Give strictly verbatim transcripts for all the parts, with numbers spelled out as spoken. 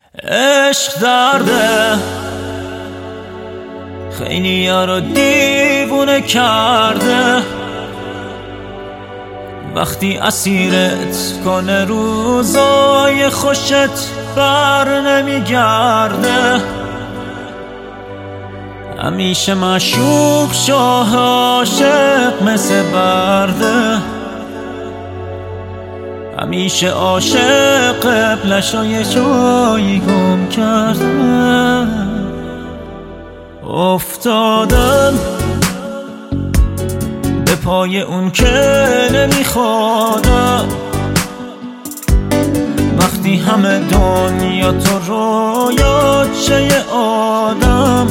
عشق درده خیلی ها رو دیوونه کرده، وقتی اسیرت کنه روزای خوشت بر نمیگرده. همیشه معشوق شاه عاشق مثل برده، همیشه عاشق قبلشای جایی گم کرده. افتادم به پای اون که نمیخوادم، وقتی همه دنیا تو رویات شه یه آدم.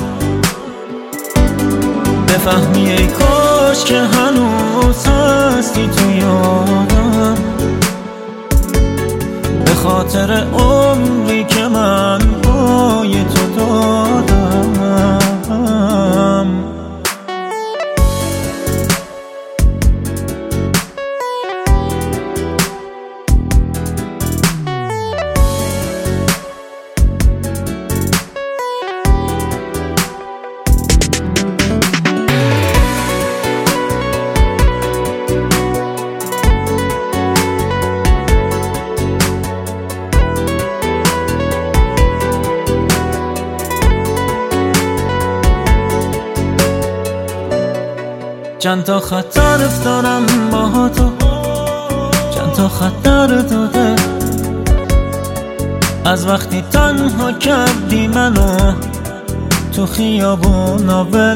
بفهمی ای کاش که هنوز هستی تو یادم، به خاطر عمری که من پای تو دادم. چند تا خطر افتادم با تو، چند تا خطر داده، از وقتی تنها کردی منو تو خیابون اول.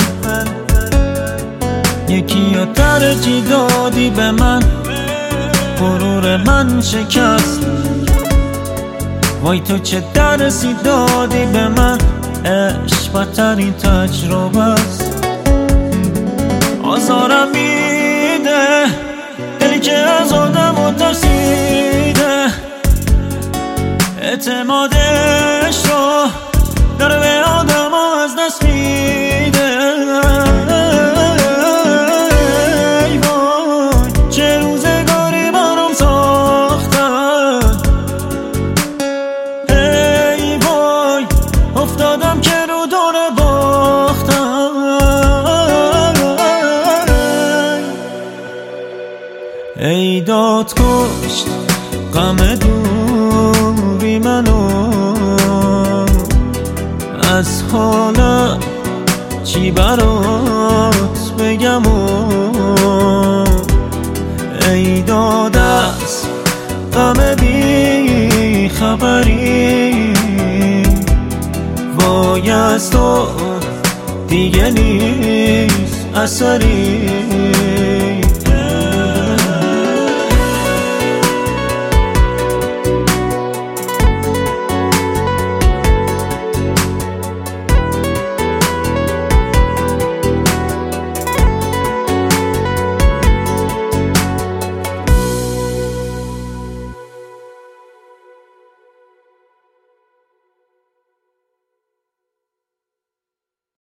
یکی رو ترجیح دادی به من، غرور من شکست. وای تو چه درسی دادی به من، عشق بدترین تجربه است. آزارم میده دلی که از آدم و ترسیده، اعتمادش رو داره به آدم از دست میده. ای وای چه روزگاری برام ساختن، ای وای افتادم که رو دور باختم. ای داد کشت غم دوری منو، از حالم چی برات بگم و ای داد از غم بی خبری. وای از تو دیگه نیست اثری.